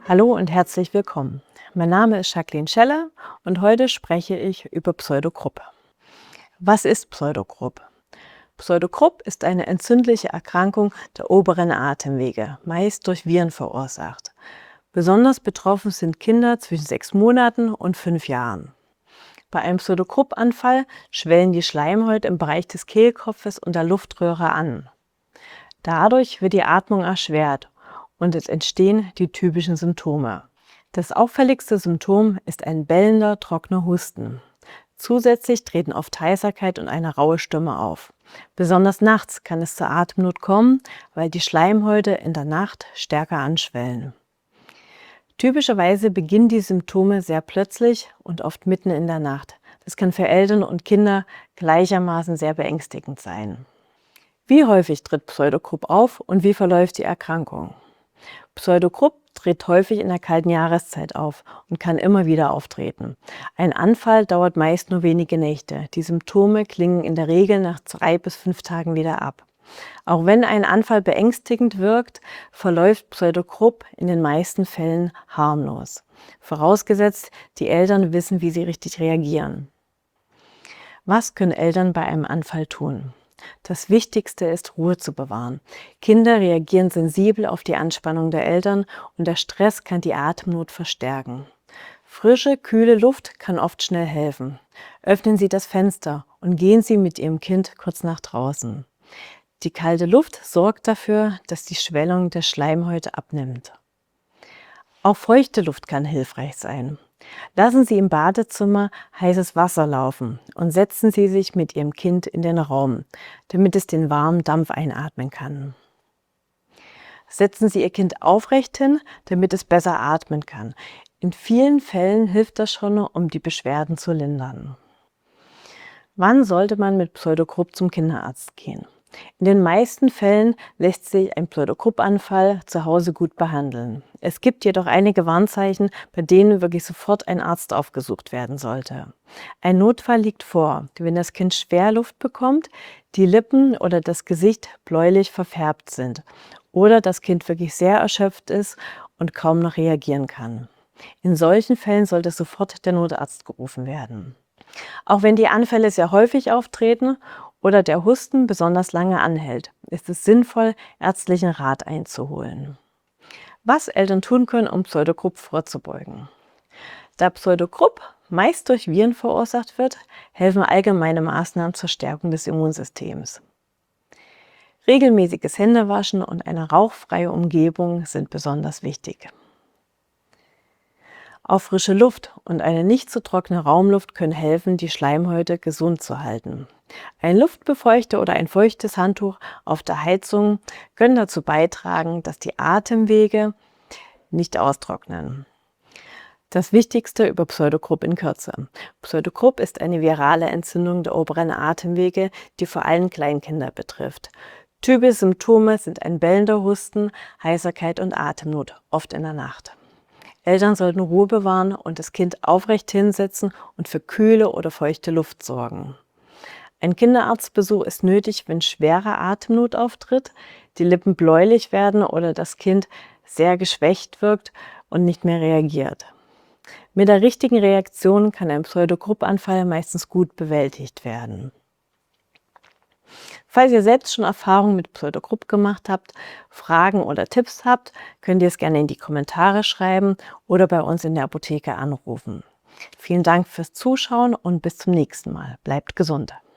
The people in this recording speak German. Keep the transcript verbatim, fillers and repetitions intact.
Hallo und herzlich willkommen. Mein Name ist Jacqueline Scheller und heute spreche ich über Pseudogrupp. Was ist Pseudogrupp? Pseudogrupp ist eine entzündliche Erkrankung der oberen Atemwege, meist durch Viren verursacht. Besonders betroffen sind Kinder zwischen sechs Monaten und fünf Jahren. Bei einem Pseudogrupp-Anfall schwellen die Schleimhäute im Bereich des Kehlkopfes und der Luftröhre an. Dadurch wird die Atmung erschwert und es entstehen die typischen Symptome. Das auffälligste Symptom ist ein bellender, trockener Husten. Zusätzlich treten oft Heiserkeit und eine raue Stimme auf. Besonders nachts kann es zur Atemnot kommen, weil die Schleimhäute in der Nacht stärker anschwellen. Typischerweise beginnen die Symptome sehr plötzlich und oft mitten in der Nacht. Das kann für Eltern und Kinder gleichermaßen sehr beängstigend sein. Wie häufig tritt Pseudogrupp auf und wie verläuft die Erkrankung? Pseudogrupp tritt häufig in der kalten Jahreszeit auf und kann immer wieder auftreten. Ein Anfall dauert meist nur wenige Nächte. Die Symptome klingen in der Regel nach zwei bis fünf Tagen wieder ab. Auch wenn ein Anfall beängstigend wirkt, verläuft Pseudogrupp in den meisten Fällen harmlos. Vorausgesetzt, die Eltern wissen, wie sie richtig reagieren. Was können Eltern bei einem Anfall tun? Das Wichtigste ist, Ruhe zu bewahren. Kinder reagieren sensibel auf die Anspannung der Eltern und der Stress kann die Atemnot verstärken. Frische, kühle Luft kann oft schnell helfen. Öffnen Sie das Fenster und gehen Sie mit Ihrem Kind kurz nach draußen. Die kalte Luft sorgt dafür, dass die Schwellung der Schleimhäute abnimmt. Auch feuchte Luft kann hilfreich sein. Lassen Sie im Badezimmer heißes Wasser laufen und setzen Sie sich mit Ihrem Kind in den Raum, damit es den warmen Dampf einatmen kann. Setzen Sie Ihr Kind aufrecht hin, damit es besser atmen kann. In vielen Fällen hilft das schon, um die Beschwerden zu lindern. Wann sollte man mit Pseudogrupp zum Kinderarzt gehen? In den meisten Fällen lässt sich ein Pseudogrupp-Anfall zu Hause gut behandeln. Es gibt jedoch einige Warnzeichen, bei denen wirklich sofort ein Arzt aufgesucht werden sollte. Ein Notfall liegt vor, wenn das Kind schwer Luft bekommt, die Lippen oder das Gesicht bläulich verfärbt sind oder das Kind wirklich sehr erschöpft ist und kaum noch reagieren kann. In solchen Fällen sollte sofort der Notarzt gerufen werden. Auch wenn die Anfälle sehr häufig auftreten oder der Husten besonders lange anhält, ist es sinnvoll, ärztlichen Rat einzuholen. Was Eltern tun können, um Pseudogrupp vorzubeugen. Da Pseudogrupp meist durch Viren verursacht wird, helfen allgemeine Maßnahmen zur Stärkung des Immunsystems. Regelmäßiges Händewaschen und eine rauchfreie Umgebung sind besonders wichtig. Auch frische Luft und eine nicht zu trockene Raumluft können helfen, die Schleimhäute gesund zu halten. Ein Luftbefeuchter oder ein feuchtes Handtuch auf der Heizung können dazu beitragen, dass die Atemwege nicht austrocknen. Das Wichtigste über Pseudogrupp in Kürze. Pseudogrupp ist eine virale Entzündung der oberen Atemwege, die vor allem Kleinkinder betrifft. Typische Symptome sind ein bellender Husten, Heiserkeit und Atemnot, oft in der Nacht. Eltern sollten Ruhe bewahren und das Kind aufrecht hinsetzen und für kühle oder feuchte Luft sorgen. Ein Kinderarztbesuch ist nötig, wenn schwere Atemnot auftritt, die Lippen bläulich werden oder das Kind sehr geschwächt wirkt und nicht mehr reagiert. Mit der richtigen Reaktion kann ein Pseudogrupp-Anfall meistens gut bewältigt werden. Falls ihr selbst schon Erfahrungen mit Pseudogrupp gemacht habt, Fragen oder Tipps habt, könnt ihr es gerne in die Kommentare schreiben oder bei uns in der Apotheke anrufen. Vielen Dank fürs Zuschauen und bis zum nächsten Mal. Bleibt gesund!